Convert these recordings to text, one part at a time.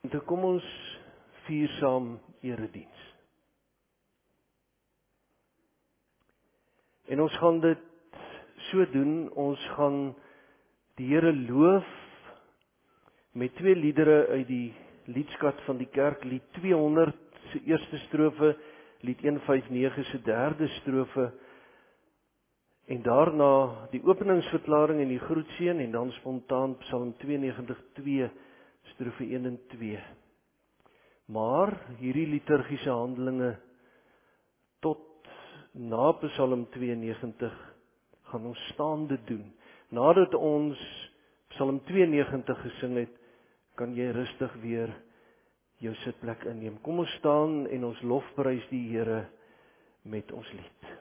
Dan kom ons vier saam erediens. En ons gaan dit so doen, ons gaan die Here loof met twee liedere uit die liedskat van die kerk, lied 200 se eerste strofe, lied 159 se derde strofe, en daarna die openingsverklaring en die groetseën, en dan spontaan Psalm 92:2, strofe 1 en 2. Maar hierdie liturgiese handelinge tot na Psalm 92 gaan ons staande doen. Nadat ons Psalm 92 gesing het, kan jy rustig weer jou sitplek inneem. Kom ons staan en ons lofprys die Here met ons lied.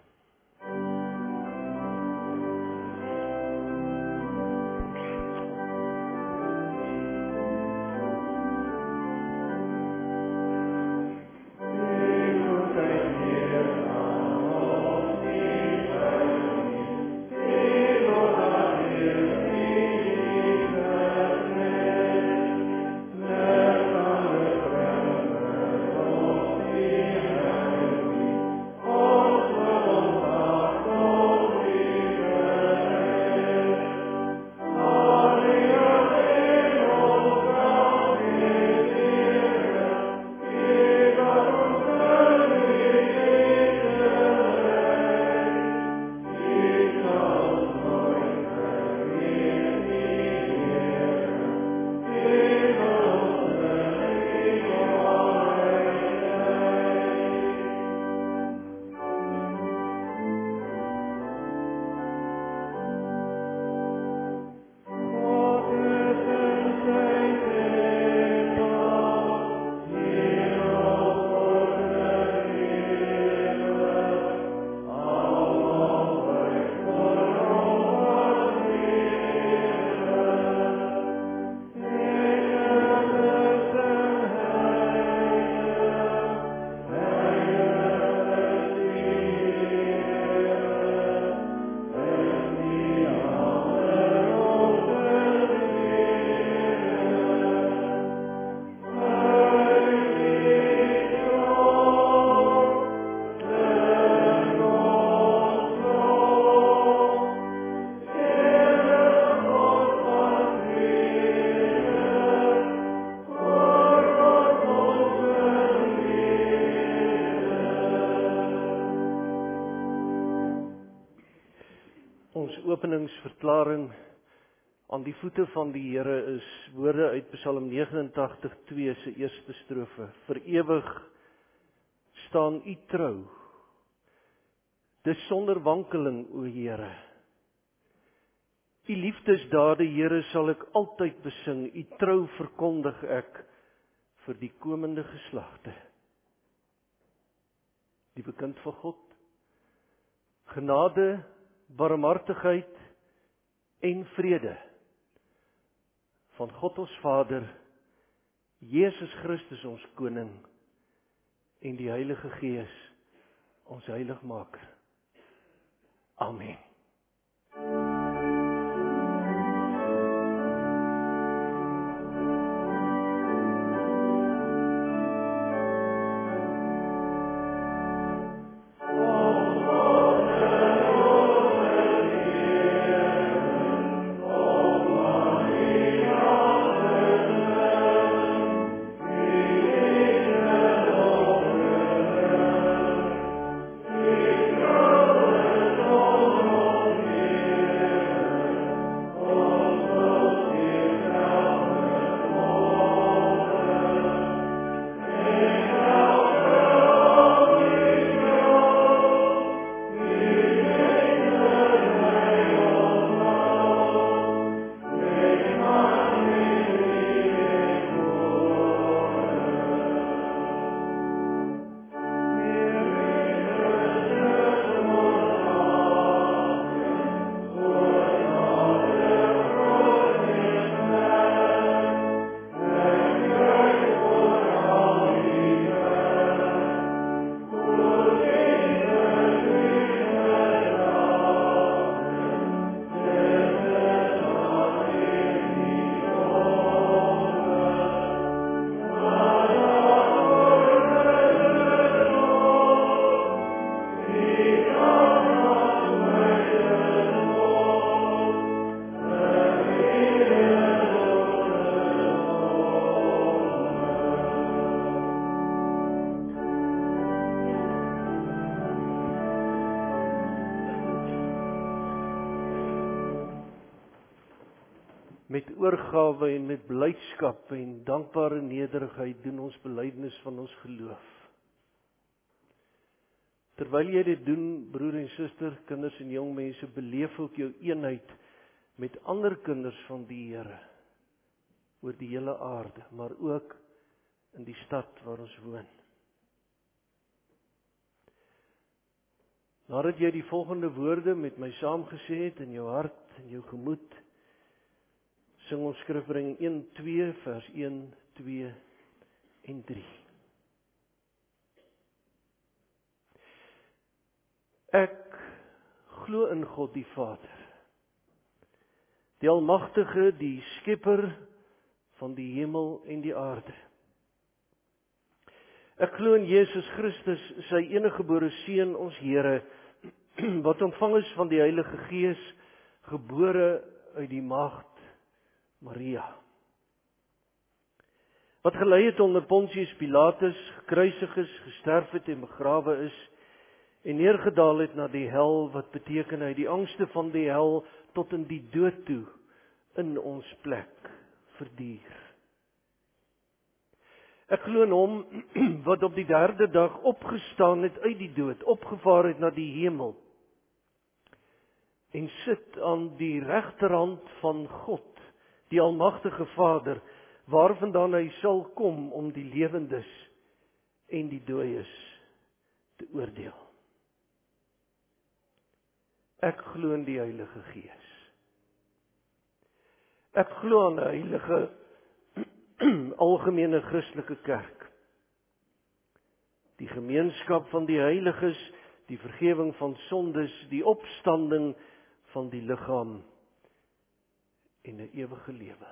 Openingsverklaring aan die voete van die Here is woorde uit Psalm 89:2 se eerste strofe. Vir ewig staan U trou. Dis sonder wankeling, o Here. U liefdesdade, Here, sal ek altyd besing. U trou verkondig ek vir die komende geslagte. Liewe kind van God, genade, barmhartigheid en vrede van God ons Vader, Jesus Christus ons Koning en die Heilige Gees ons heiligmaker. Amen. Oh met oorgawe en met blydskap en dankbare nederigheid doen ons belydenis van ons geloof. Terwyl jy dit doen, broer en suster, kinders en jong mense, beleef ook jou eenheid met ander kinders van die Here oor die hele aarde, maar ook in die stad waar ons woon. Nadat jy die volgende woorde met my saamgesê het in jou hart en jou gemoed, sing ons skrifreëling 1:2 vers 1, 2 en 3. Ek glo in God die Vader, die Almagtige, die Skepper van die hemel en die aarde. Ek glo in Jesus Christus, sy eniggebore Seun, ons Here, wat ontvang is van die Heilige Gees, gebore uit die maagd Maria, wat gelei het onder Pontius Pilatus, gekruisig is, gesterf het en begrawe is, en neergedaal het na die hel, wat beteken hy die angste van die hel tot in die dood toe in ons plek verduur. Ek glo in hom wat op die 3de dag opgestaan het uit die dood, opgevaar het na die hemel en sit aan die regterhand van God, die Almagtige Vader, waarvandaan hy sal kom om die lewendes en die dooies te oordeel. Ek glo in die Heilige Gees. Ek glo aan 'n heilige algemene Christelike kerk, die gemeenskap van die heiliges, die vergifnis van sondes, die opstanding van die liggaam en 'n ewige lewe.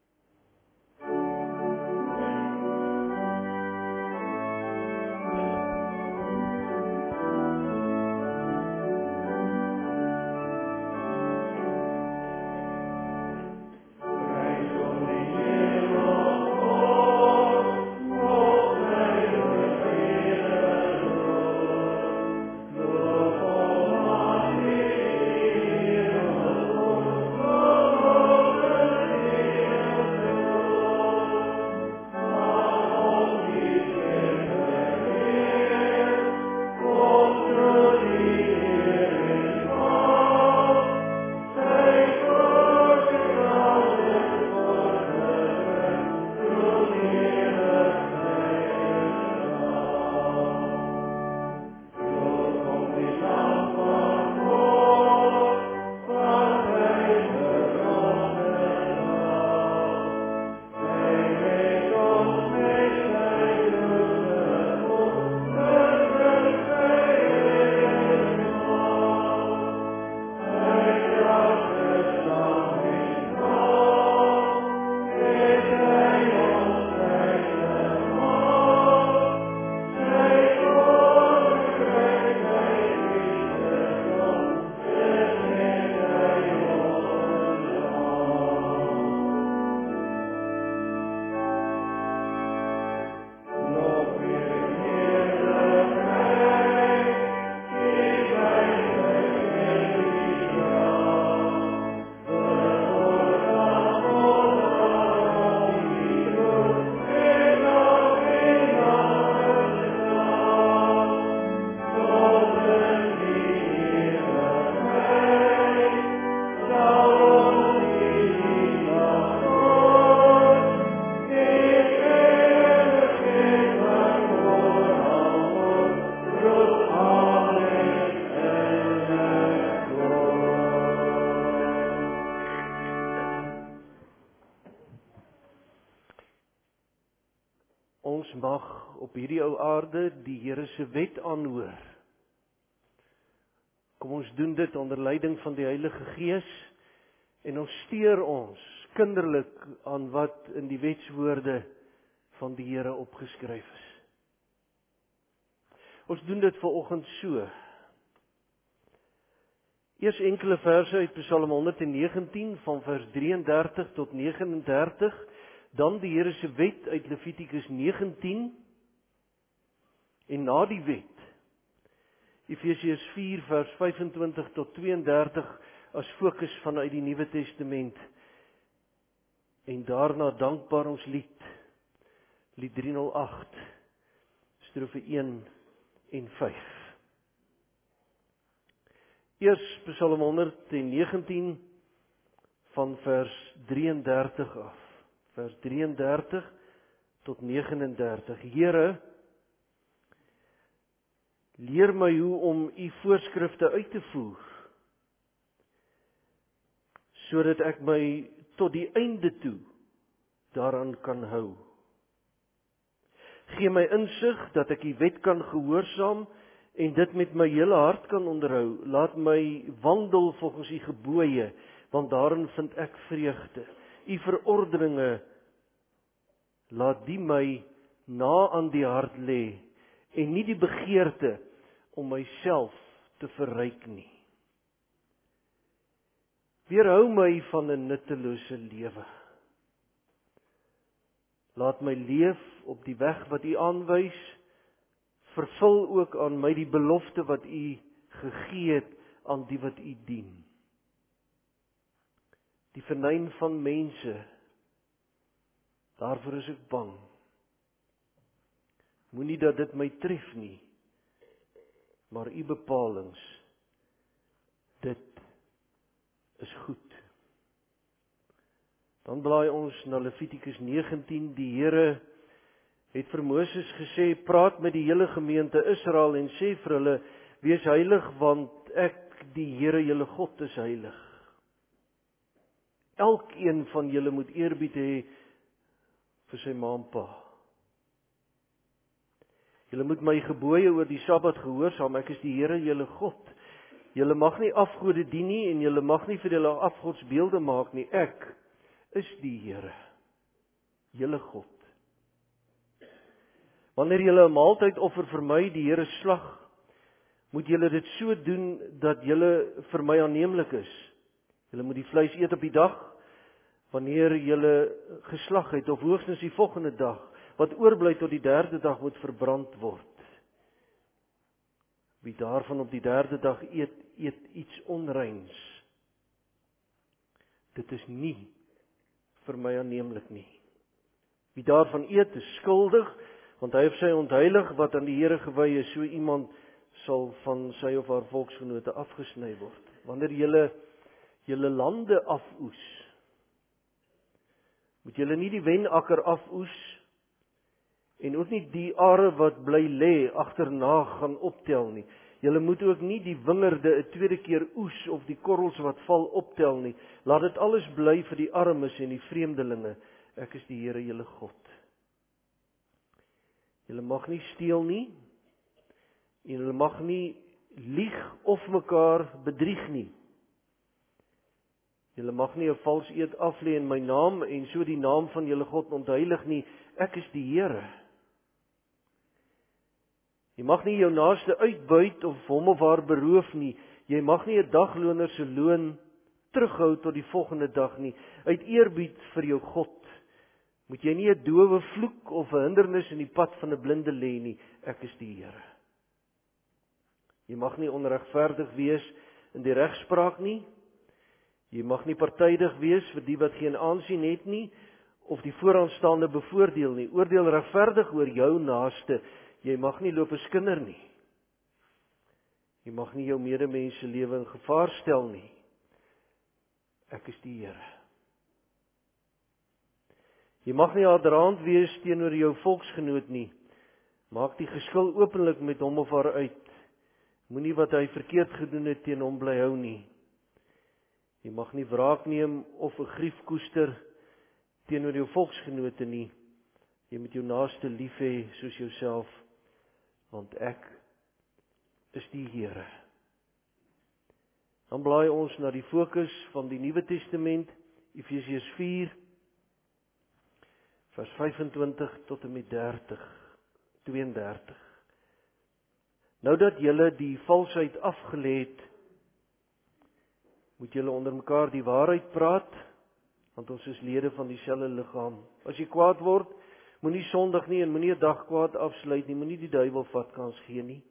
Ons mag op hierdie ou aarde die Here se wet aanhoor. Kom ons doen dit onder leiding van die Heilige Gees en ons steur ons kinderlik aan wat in die wetswoorde van die Here opgeskryf is. Ons doen dit vanoggend so. Eers enkele verse uit Psalm 119 van vers 33 tot 39, dan die Here se wet uit Levitikus 19 en na die wet Efesiërs 4 vers 25 tot 32 as fokus vanuit die Nuwe Testament en daarna dankbaar ons lied 308, strofe 1 en 5. Eers Psalm 119 van vers 33 af, vers 33 tot 39. Here, leer my hoe om u voorskrifte uit te voer, sodat ek my tot die einde toe daaraan kan hou. Gee my insig dat ek u wet kan gehoorsaam en dit met my hele hart kan onderhou. Laat my wandel volgens u gebooie, want daarin vind ek vreugde. U verordeninge, laat die my na aan die hart lê en nie die begeerte om myself te verryk nie. Weerhou my van 'n nuttelose lewe. Laat my leef op die weg wat u aanwys. Vervul ook aan my die belofte wat u gegee het aan die wat u dien. Die vernyn van mense, daarvoor is ek bang. Moenie dat dit my tref nie, maar u bepalings, dit is goed. Dan blaai ons na Levitikus 19. Die Here het vir Moses gesê, praat met die hele gemeente Israel en sê vir hulle, wees heilig, want ek, die Here julle God, is heilig. Elkeen van julle moet eerbied hê vir sy ma en pa. Julle moet my gebooie oor die Sabbat gehoorsaam, ek is die Here julle God. Julle mag nie afgode dien nie en julle mag nie vir julle afgodsbeelde maak nie. Ek is die Here, julle God. Wanneer julle 'n maaltyd offer vir my, die Here, slag, moet julle dit so doen dat julle vir my aanneemlik is. Julle moet die vleis eet op die dag wanneer julle geslag het, of hoogstens die volgende dag. Wat oorbly tot die derde dag moet verbrand word. Wie daarvan op die derde dag eet iets onreins. Dit is nie vir my aanneemlik nie. Wie daarvan eet is skuldig, want hy of sy ontheilig wat aan die Here gewy is, so iemand sal van sy of haar volksgenote afgesny word. Wanneer julle lande afoes, moet julle nie die wenakker afoes en ook nie die are wat bly lê agterna gaan optel nie. Julle moet ook nie die wingerde 'n tweede keer oes of die korrels wat val optel nie. Laat dit alles bly vir die armes en die vreemdelinge. Ek is die Here julle God. Julle mag nie steel nie en julle mag nie lieg of mekaar bedrieg nie. Julle mag nie 'n vals eed aflê in my naam en so die naam van julle God ontheilig nie. Ek is die Here. Jy mag nie jou naaste uitbuit of hom of haar beroof nie. Jy mag nie 'n dagloner se loon terughou tot die volgende dag nie. Uit eerbied vir jou God moet jy nie 'n dowe vloek of 'n hindernis in die pad van 'n blinde lê nie. Ek is die Here. Jy mag nie onregverdig wees in die regspraak nie. Jy mag nie partydig wees vir die wat geen aansien het nie, of die vooraanstaande bevoordeel nie. Oordeel regverdig oor jou naaste. Jy mag nie loop skinder nie. Jy mag nie jou medemens se lewe in gevaar stel nie. Ek is die Here. Jy mag nie haatdraand wees teenoor jou volksgenoot nie. Maak die geskil openlik met hom of haar uit. Moenie wat hy verkeerd gedoen het teen hom bly hou nie. Jy mag nie wraak neem of 'n grief koester teenoor jou volksgenote nie. Jy moet jou naaste lief hê soos jouself, want ek is die Here. Dan blaai ons na die fokus van die Nuwe Testament, Efesiërs 4, vers 25 tot en met 32. Nou dat julle die valsheid afgelê het, moet julle onder mekaar die waarheid praat, want ons is lede van dieselfde liggaam. As jy kwaad word, moenie sondig nie en moenie 'n dag kwaad afsluit nie, moenie die duiwel vat kans gee nie.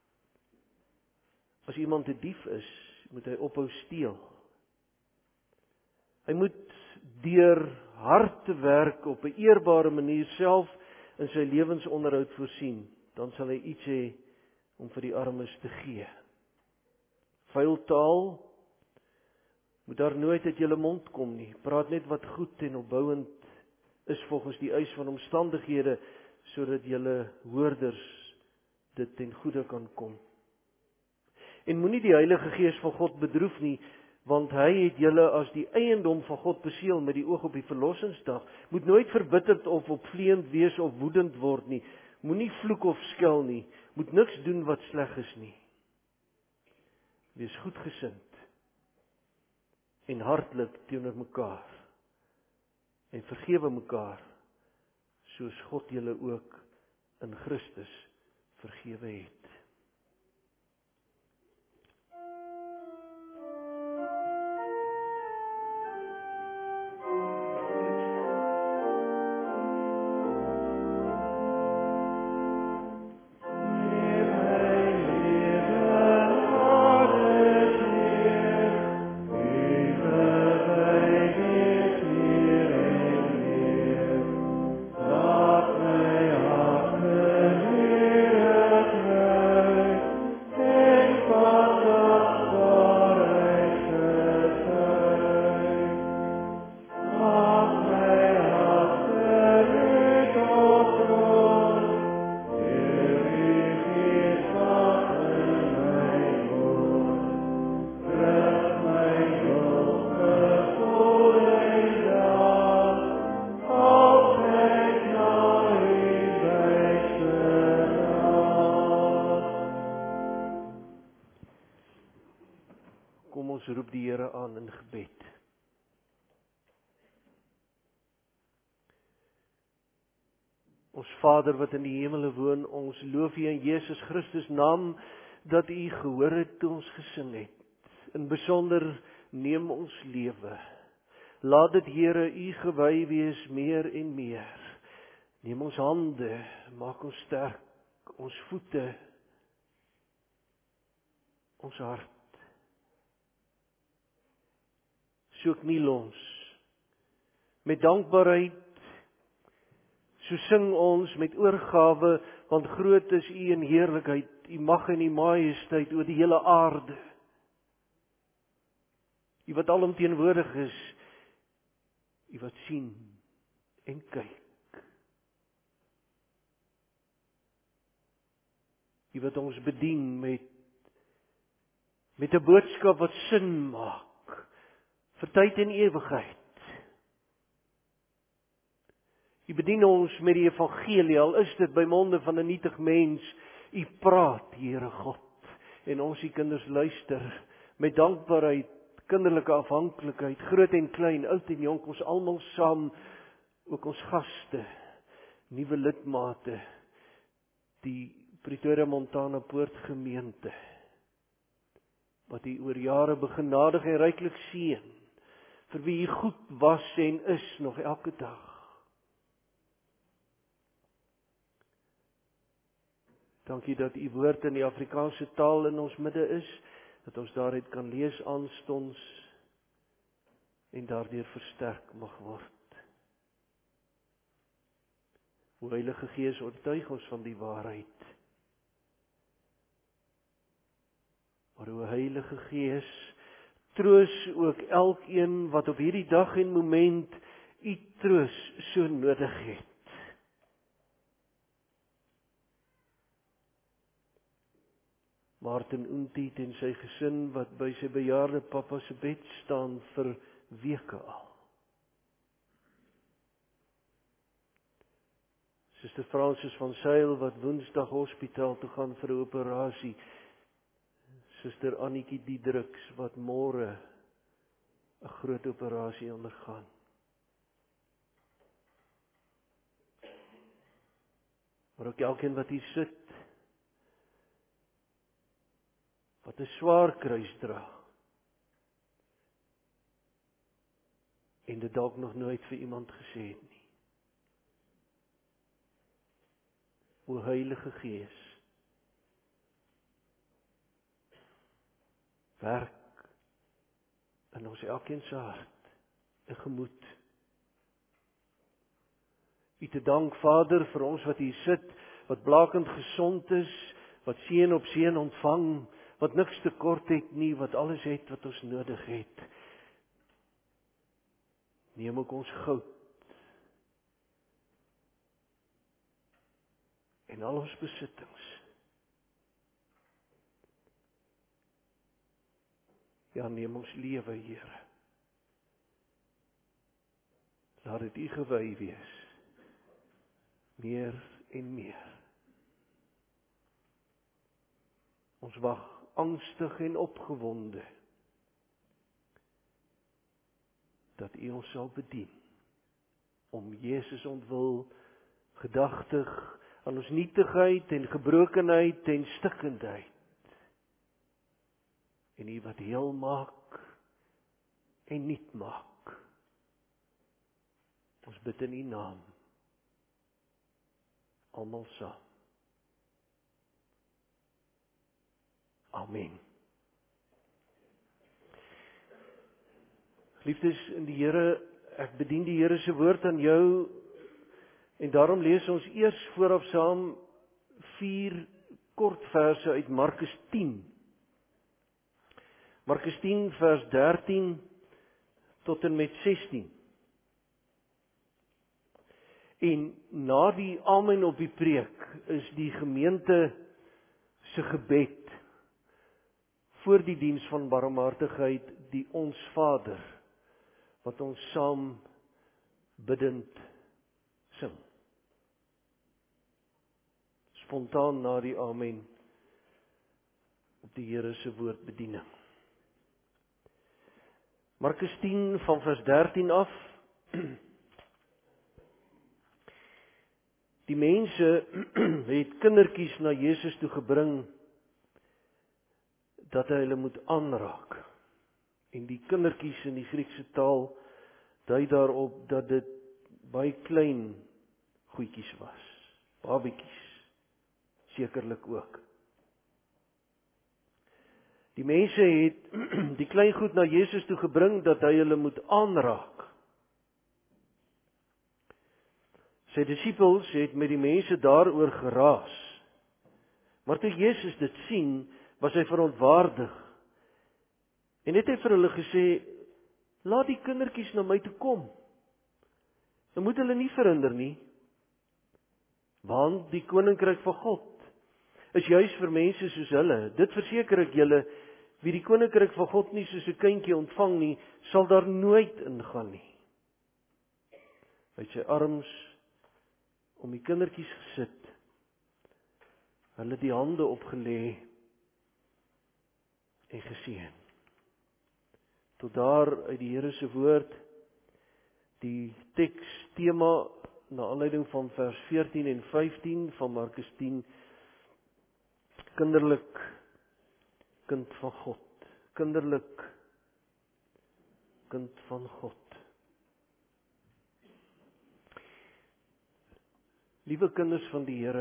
As iemand 'n dief is, moet hy ophou steel. Hy moet deur hard te werk op 'n eerbare manier self in sy lewensonderhoud voorsien, dan sal hy iets hê om vir die armes te gee. Vuil taal moet daar nooit uit julle mond kom nie. Praat net wat goed en opbouend is volgens die eis van omstandighede, sodat julle hoorders dit ten goeie kan kom. En moenie die Heilige Gees van God bedroef nie, want hy het julle as die eiendom van God beseël met die oog op die verlossingsdag. Moet nooit verbitterd of opvleend wees of woedend word nie. Moenie vloek of skel nie. Moet niks doen wat sleg is nie. Wees goedgesind en hartlik teenoor mekaar. En vergewe mekaar, soos God julle ook in Christus vergewe het. Kom ons roep die Here aan in gebed. Ons Vader wat in die hemele woon, ons loof U in Jesus Christus naam, dat U gehoor het toe ons gesing het. In besonder neem ons lewe. Laat dit Here U gewy wees meer en meer. Neem ons hande, maak ons sterk, ons voete, ons hart. So kniel ons met dankbaarheid, so sing ons met oorgawe, want groot is U in heerlikheid, U mag en U majesteit oor die hele aarde. U wat alomteenwoordig is, U wat sien en kyk. U wat ons bedien met 'n boodskap wat sin maak. Vir tyd en ewigheid. U bedien ons met die evangelie, al is dit by monde van 'n nietig mens. U praat, Here God, en ons U kinders luister met dankbaarheid, kinderlike afhanklikheid, groot en klein, oud en jonk, ons almal saam, ook ons gaste, nuwe lidmate, die Pretoria Montana Poort gemeente, wat U oor jare begenadig en ryklik seën, vir wie U goed was en is nog elke dag. Dankie dat U woord in die Afrikaanse taal in ons midde is, dat ons daaruit kan lees aanstonds en daardeur versterk mag word. O Heilige Gees, oortuig ons van die waarheid. Maar o Heilige Gees, troos ook elkeen wat op hierdie dag en moment U troos so nodig het. Martin Untiet en sy gesin wat by sy bejaarde pappa se bed staan vir weke al. Suster Francis van Sail wat Woensdag hospitaal toe gaan vir 'n operasie. Suster Annetjie Diedriks wat môre 'n groot operasie ondergaan. Maar ook elkeen wat hier sit, wat 'n swaar kruis dra en dit dalk nog nooit vir iemand gesê het nie. O Heilige Gees, werk in ons elkeen se hart en gemoed, U te dank, Vader, vir ons wat hier sit, wat blakend gesond is, wat seën op seën ontvang, wat niks tekort het nie, wat alles het wat ons nodig het. Neem ook ons goud en al ons besittings. Ja, neem ons lewe, Here. Laat dit U gewy wees. Meer en meer. Ons wag angstig en opgewonde dat U ons sal bedien. Om Jesus ontwil, gedagtig aan ons nietigheid en gebrokenheid en stikkendheid. En U wat heel maak en nuut maak. Ons bid in U naam. Almal saam. Amen. Liefdes in die Here, ek bedien die Here se woord aan jou en daarom lees ons eers vooraf saam 4 kort verse uit Markus 10. Markus 10 vers 13 tot en met 16. En na die amen op die preek is die gemeente se gebed voor die diens van barmhartigheid die Ons Vader, wat ons saam biddend sing. Spontaan na die amen op die Here se woordbediening. Markus 10 van vers 13 af. Die mense het kindertjies na Jesus toe gebring dat hy hulle moet aanraak. En die kindertjies in die Griekse taal dui daarop dat dit baie klein goedjies was. Babietjies sekerlik ook. Die mense het die klein goed na Jesus toe gebring dat hy hulle moet aanraak. Sy disippels het met die mense daaroor geraas. Maar toe Jesus dit sien, was hy verontwaardig. En het hy vir hulle gesê, laat die kindertjies na my toe kom. Dan moet hulle nie verhinder nie. Want die koninkryk van God is juis vir mense soos hulle. Dit verseker ek julle, wie die koninkryk van God nie soos 'n kindjie ontvang nie, sal daar nooit ingaan nie. Hy het sy arms om die kindertjies gesit, hulle die hande opgelê en geseën. Tot daar uit die Here se woord, die teks tema na aanleiding van vers 14 en 15 van Markus 10, kinderlik, kind van God, kinderlik, kind van God. Liewe kinders van die Here,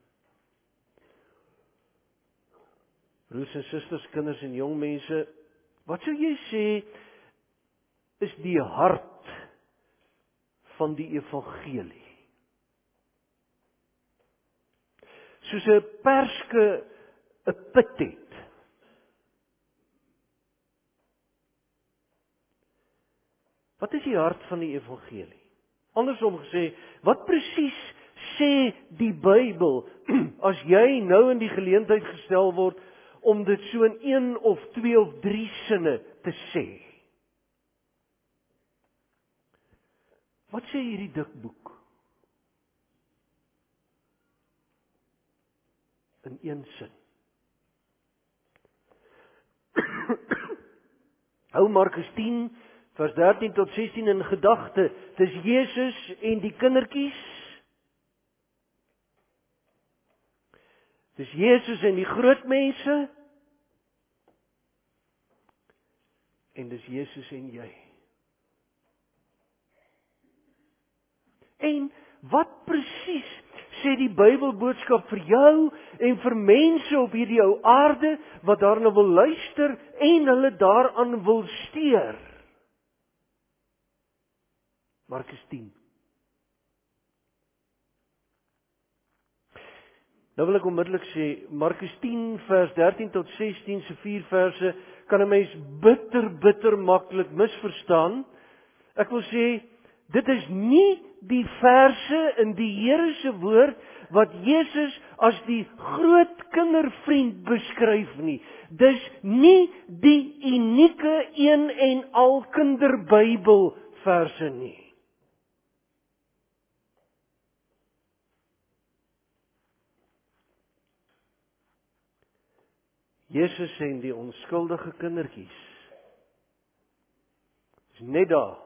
broers en susters, kinders en jong mense, wat sou jy sê is die hart van die evangelie? Soos 'n perske 'n pit het. Wat is die hart van die evangelie? Andersom gesê, wat presies sê die Bybel, as jy nou in die geleentheid gestel word, om dit so in 1 of 2 of 3 sinne te sê? Wat sê hierdie dikboek? In 1 sin. Hou Markus 10, vers 13 tot 16 in gedagte. Dis Jesus en die kindertjies. Dis Jesus en die groot mense. En dis Jesus en jy. En wat presies sê die Bybelboodskap vir jou en vir mense op hierdie ou aarde wat daarna wil luister en hulle daaraan wil steur? Markus 10. Nou wil ek onmiddellik sê, Markus 10 vers 13 tot 16 se 4 verse kan 'n mens bitter maklik misverstaan. Ek wil sê, dit is nie die verse in die Here se woord wat Jesus as die groot kindervriend beskryf nie. Dis nie die unieke een en al kinderbybel verse nie. Jesus en die onskuldige kindertjies is net daar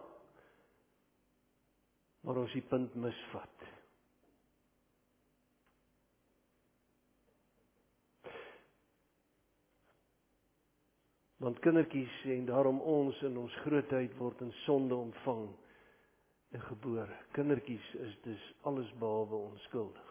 waar ons die punt misvat. Want kindertjies en daarom ons in ons grootheid word in sonde ontvang en gebore. Kindertjies is dus alles behalwe onskuldig.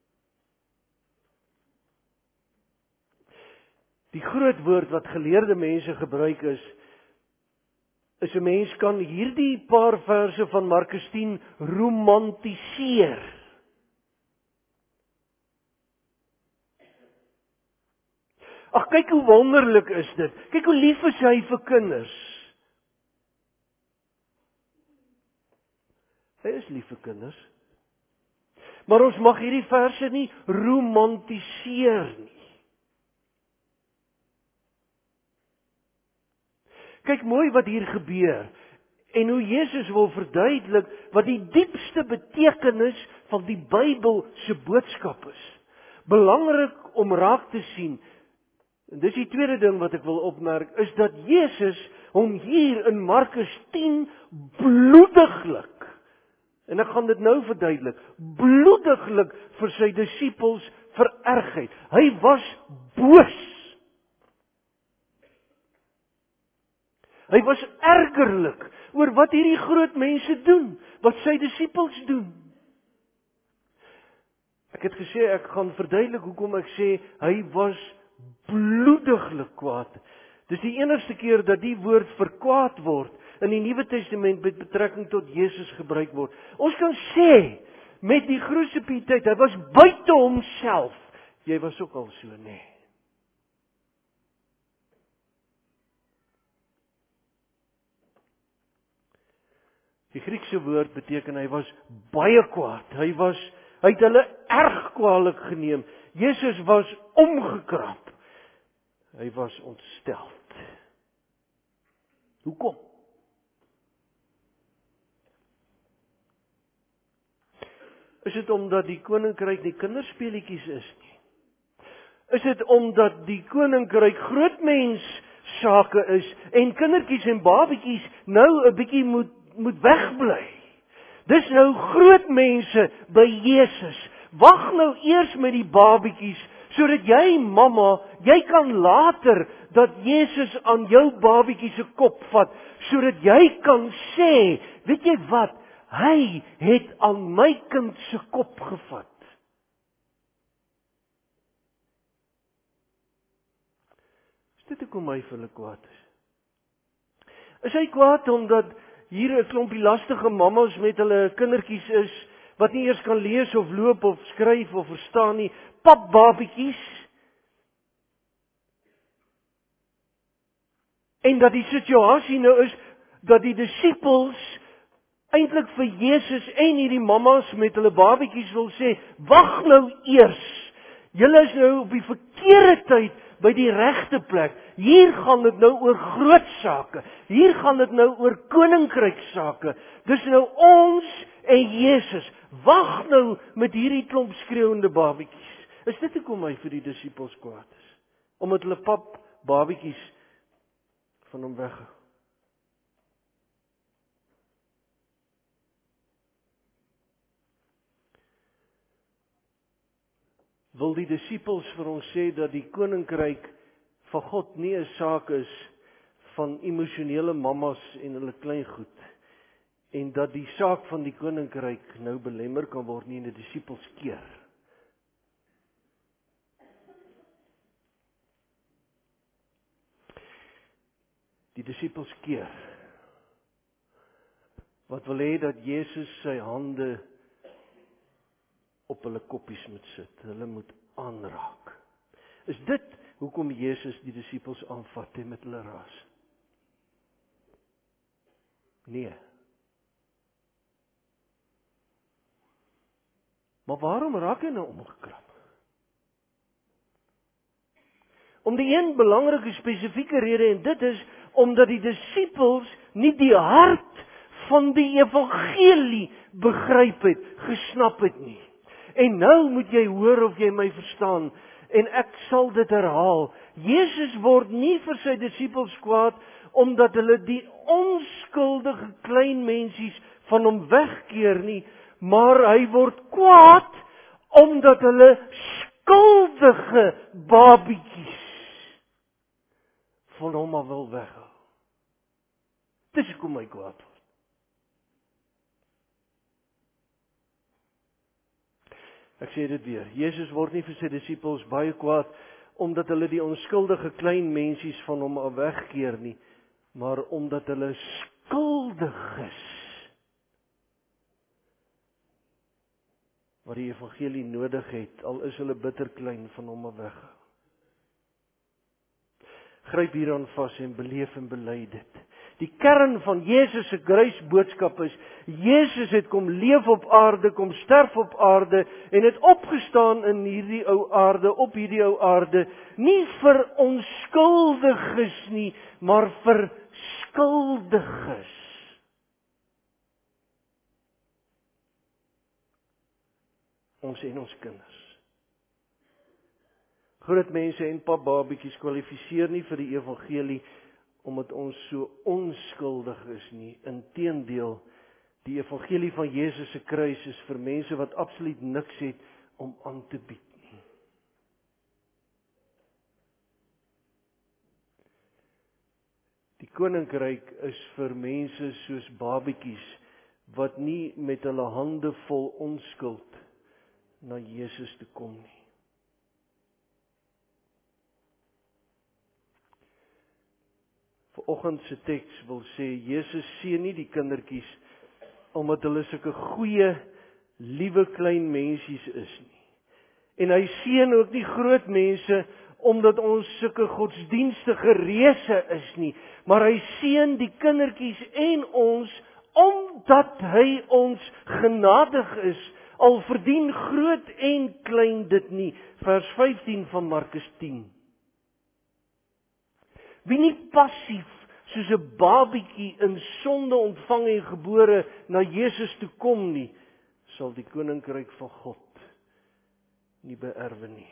Die groot woord wat geleerde mense gebruik is 'n mens kan hierdie paar verse van Markus 10 romantiseer. Ag, kyk hoe wonderlik is dit. Kyk hoe lief is hy vir kinders. Hy is lief vir kinders. Maar ons mag hierdie verse nie romantiseer nie. Kyk mooi wat hier gebeur en hoe Jesus wil verduidelik wat die diepste betekenis van die Bybel se boodskap is. Belangrik om raak te sien, en dis die tweede ding wat ek wil opmerk, is dat Jesus hom hier in Markus 10 bloediglik, en ek gaan dit nou verduidelik, bloediglik vir sy disippels vererg het. Hy was boos. Hy was ergerlik oor wat hierdie groot mense doen, wat sy disippels doen. Ek het gesê, ek gaan verduidelik hoekom ek sê, hy was bloediglik kwaad. Dis die enigste keer dat die woord verkwaad word in die Nuwe Testament met betrekking tot Jesus gebruik word. Ons kan sê, met die krusifiksiteit, hy was buite homself. Jy was ook al so, nee. Die Griekse woord beteken hy was baie kwaad. Hy het hulle erg kwaadlik geneem. Jesus was omgekrap. Hy was ontsteld. Hoekom? Is dit omdat die koninkryk nie kinderspeletjies is nie? Is dit omdat die koninkryk grootmens sake is en kindertjies en babatjies nou 'n bietjie moet wegbly? Dis nou groot mense by Jesus. Wag nou eers met die babatjies sodat jy mamma, jy kan later dat Jesus aan jou babatjie se kop vat sodat jy kan sê, weet jy wat? Hy het aan my kind se kop gevat. Is dit hoekom hy vir hulle kwaad is? Is hy kwaad omdat hier 'n klompie lastige mammas met hulle kindertjies is wat nie eers kan lees of loop of skryf of verstaan nie, papbabietjies? En dat die situasie nou is dat die disippels eintlik vir Jesus en hierdie mammas met hulle babatjies wil sê, wag nou eers. Julle is nou op die verkeerde tyd by die regte plek. Hier gaan dit nou oor groot sake. Hier gaan dit nou oor koninkryk sake. Dis nou ons en Jesus. Wag nou met hierdie klomp skreeuende babatjies. Is dit hoekom hy vir die disippels kwaad is? Omdat hulle pap babatjies van hom weg. Wil die disippels vir ons sê dat die koninkryk van God nie 'n saak is van emosionele mammas en hulle kleingoed en dat die saak van die koninkryk nou belemmer kan word nie in die disippels keer. Die disippels keer. Wat wil hê dat Jesus sy hande op hulle koppies moet sit. Hulle moet aanraak. Is dit hoekom Jesus die disippels aanvat en met hulle raas? Nee. Maar waarom raak hy nou omgekrap? Om die een belangrike spesifieke rede, en dit is omdat die disippels nie die hart van die evangelie begryp het, gesnap het nie. En nou moet jy hoor of jy my verstaan, en ek sal dit herhaal. Jesus word nie vir sy disippels kwaad, omdat hulle die onskuldige klein mensies van hom wegkeer nie, maar hy word kwaad, omdat hulle skuldige babietjies van hom af wil weghou. Dis hoekom hy kwaad word. Ek sê dit weer, Jesus word nie vir sy disippels baie kwaad, omdat hulle die onskuldige klein mensies van hom af wegkeer nie, maar omdat hulle skuldig is, wat die evangelie nodig het, al is hulle bitter klein van hom af weghou. Gryp hieraan vas en beleef en bely dit. Die kern van Jesus se kruisboodskap is, Jesus het kom leef op aarde, kom sterf op aarde, en het opgestaan in hierdie ou aarde, op hierdie ou aarde, nie vir onskuldiges nie, maar vir skuldiges. Ons en ons kinders. Groot mense en papbabietjies kwalifiseer nie vir die evangelie, omdat ons so onskuldig is nie. Inteendeel, die evangelie van Jesus se kruis is vir mense wat absoluut niks het om aan te bied nie. Die koninkryk is vir mense soos babietjies, wat nie met hulle hande vol onskuld na Jesus toe kom nie. Vanoggend se teks wil sê, Jesus seën nie die kindertjies omdat hulle sulke goeie, liewe klein mensies is nie. En hy seën ook nie groot mense omdat ons sulke godsdienstige reëse is nie, maar hy seën die kindertjies en ons omdat hy ons genadig is, al verdien groot en klein dit nie. Vers 15 van Markus 10. Wie nie passief soos 'n babietjie in sonde ontvang en gebore na Jesus toe kom nie, sal die koninkryk van God nie beerwe nie.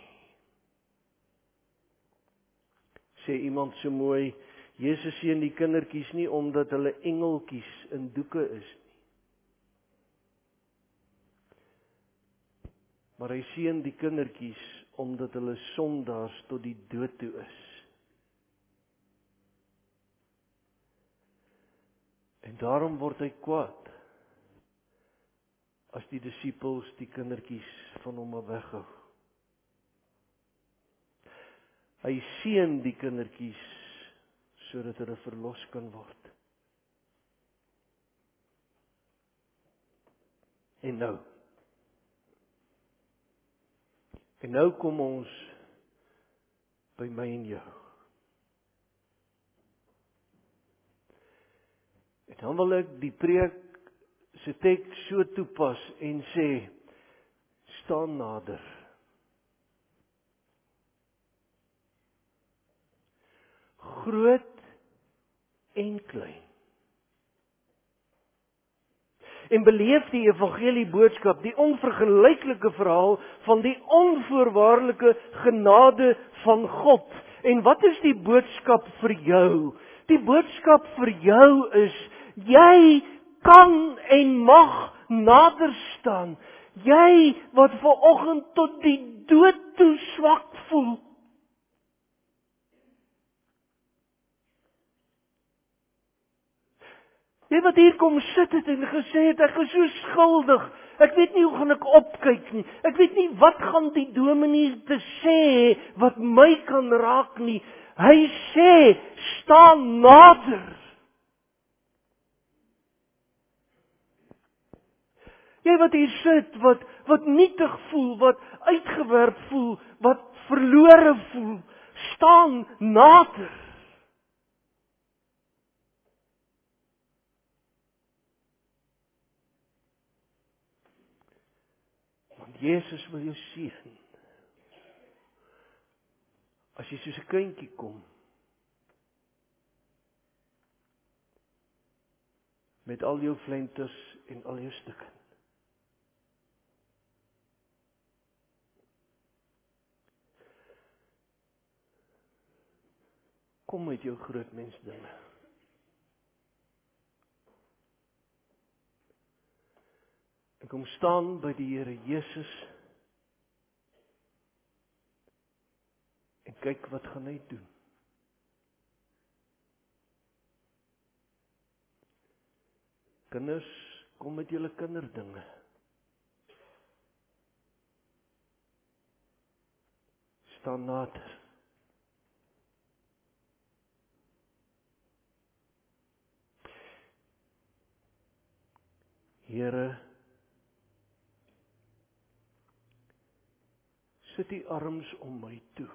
Sê iemand so mooi, Jesus seën die kindertjies nie omdat hulle engeltjies in doeke is nie. Maar hy seën die kindertjies omdat hulle sondaars tot die dood toe is. En daarom word hy kwaad as die disippels die kindertjies van hom af weghou. Hy seën die kindertjies sodat hulle verlos kan word. En nou kom ons by my en jou. En dan wil ek die preek se teks so toepas en sê, staan nader. Groot en klein. En beleef die evangelie boodskap, die onvergelyklike verhaal van die onvoorwaardelike genade van God. En wat is die boodskap vir jou? Die boodskap vir jou is, jy kan en mag nader staan. Jy wat vanoggend tot die dood toe swak voel. Jy wat hier kom sit het en gesê het, ek is so skuldig. Ek weet nie hoe gaan ek opkyk nie. Ek weet nie wat gaan die dominee te sê wat my kan raak nie. Hy sê, staan nader. Jy wat hier sit, wat nietig voel, wat uitgewerp voel, wat verlore voel, staan nader. Want Jesus wil jou seën. As jy soos 'n kindjie kom, met al jou flenters en al jou stukke. Kom met jou groot mens dinge. En kom staan by die Here Jesus en kyk wat gaan hy doen. Kinders, kom met julle kinderdinge. Staan nader. Here, sit die arms om my toe.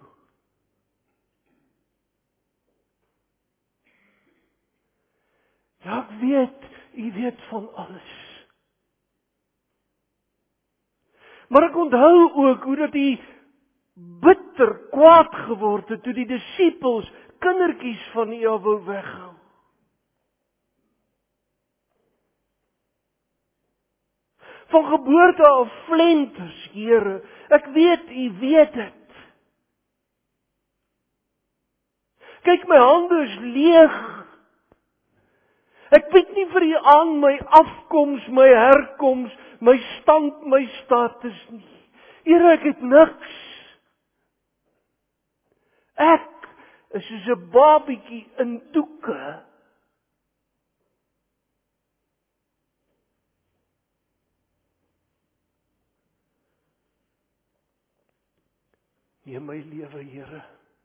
Ja, ek weet, U weet van alles. Maar ek onthou ook hoe dat U bitter kwaad geword het toe die disippels kindertjies van U af wou weghou. Van geboorte af flenters, Here. Ek weet, U weet dit. Kyk, my hande is leeg. Ek bied nie vir U aan my afkoms, my herkoms, my stand, my status nie. Here, ek het niks. Ek is soos 'n babietjie in doeke. Neem my lewe, Here.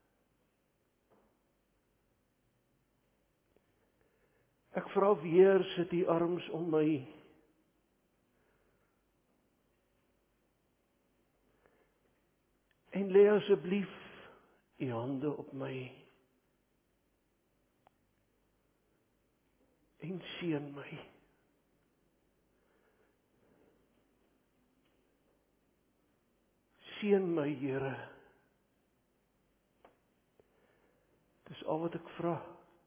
Ek vra weer, sit U arms om my. En lê asseblief U hande op my. En seën my. Seën my, Here. Dis al wat ek vra.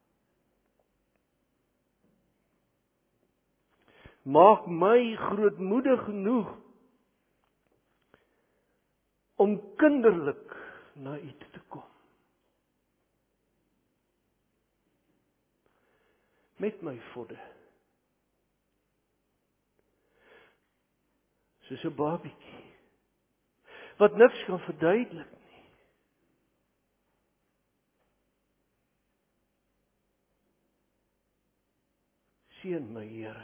Maak my grootmoedig genoeg om kinderlik na U toe te kom. Met my vodde. Soos 'n babietjie. Wat niks kan verduidelik nie. Seën my, Here.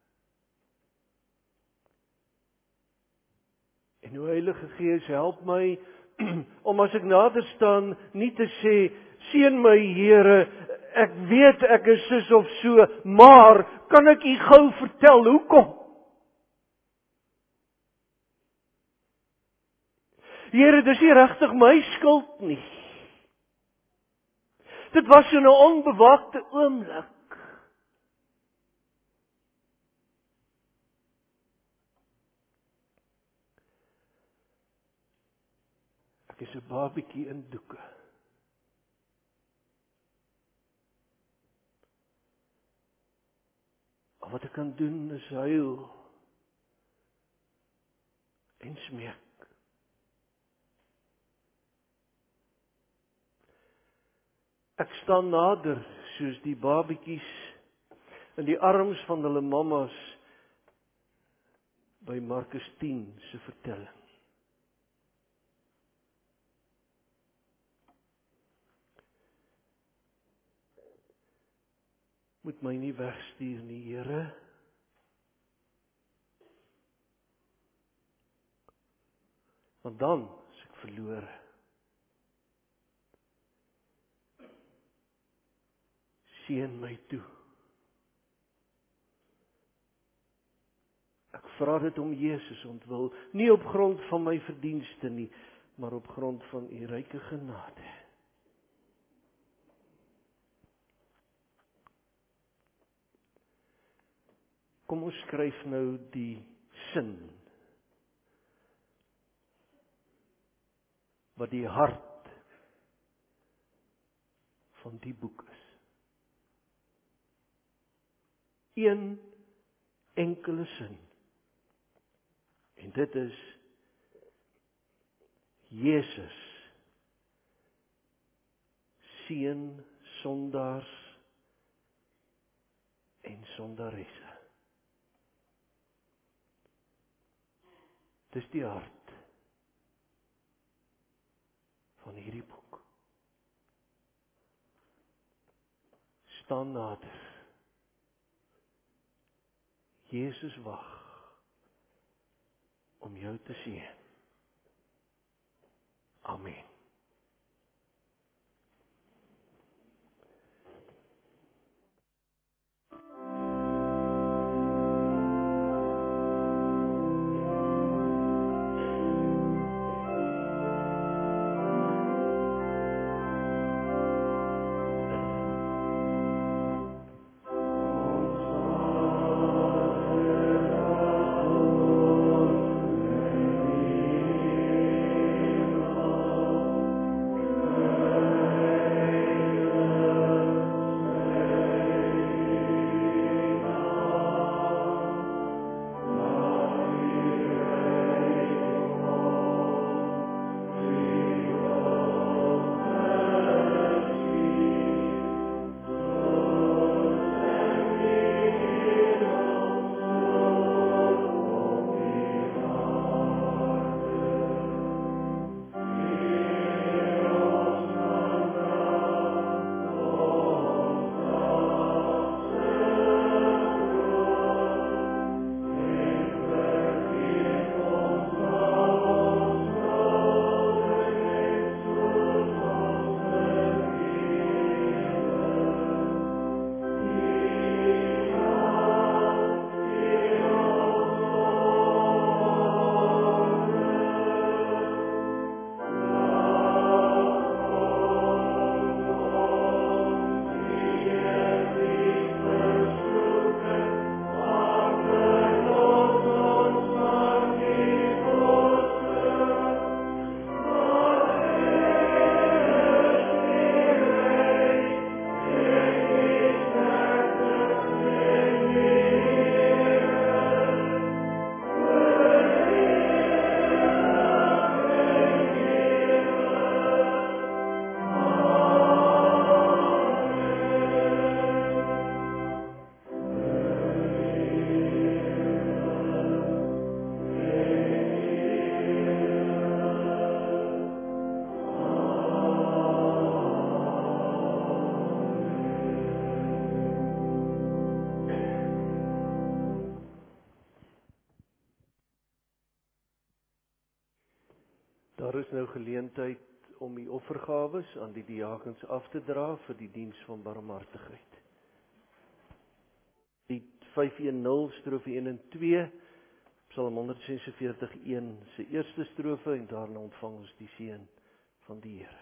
En o Heilige Gees, help my om as ek nader staan nie te sê, seën my, Here, ek weet ek is sis of so, maar kan ek U gou vertel hoekom? Here, dis nie regtig my skuld nie. Dit was so 'n onbewaakte oomblik. Ek is 'n babietjie in doeke. Al wat ek kan doen is huil en smeek. Ek staan nader soos die babietjies in die arms van hulle mammas by Markus 10 se vertelling. Moet my nie wegstuur nie, Here. Want dan is ek verlore. Seën my toe. Ek vra dit om Jesus ontwil, nie op grond van my verdienste nie, maar op grond van u ryke genade. Kom ons skryf nou die sin wat die hart van die boek is. Een enkele sin. En dit is Jesus, seun sondaars en sondaresse. Dis die hart van hierdie boek. Staan nader. Jesus wag om jou te sien. Amen. Daar is nou geleentheid om die offergawes aan die diakens af te dra vir die diens van barmhartigheid. Lied 510 strofe 1 en 2, Psalm 146:1 se eerste strofe en daarna ontvang ons die seën van die Here.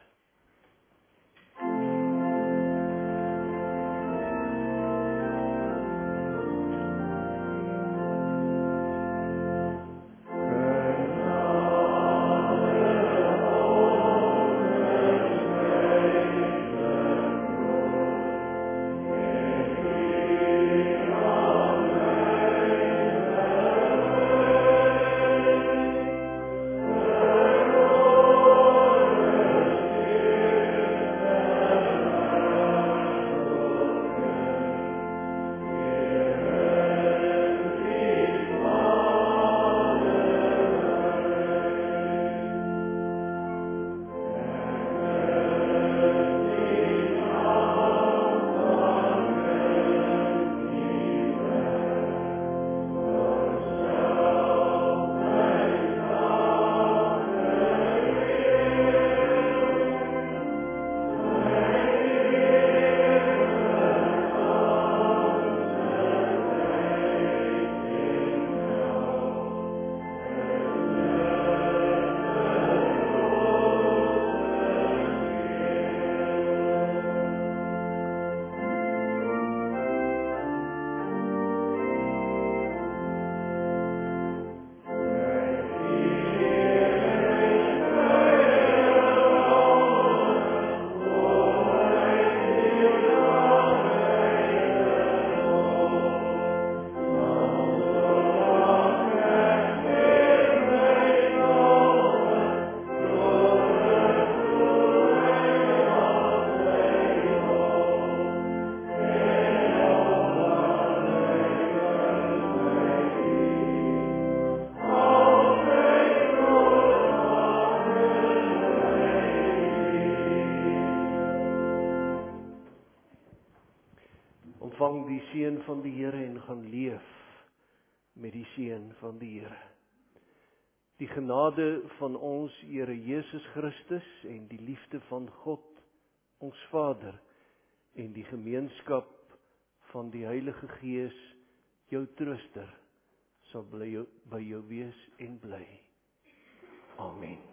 ontvang die seën van die Here en gaan leef met die seën van die Here. Die genade van ons Here Jesus Christus en die liefde van God, ons Vader, en die gemeenskap van die Heilige Gees, jou trooster, sal by jou wees en bly. Amen.